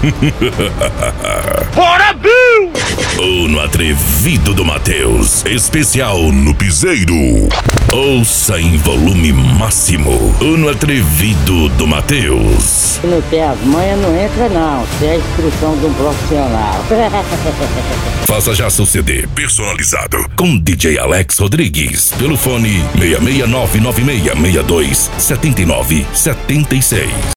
Bora, Bill! O No Atrevido do Matheus, especial no Piseiro. Ouça em volume máximo o No Atrevido do Matheus. Se não tem as manhas, não entra não. Se é a instrução de um profissional. Faça já seu CD personalizado com DJ Alex Rodrigues pelo fone 66996627976.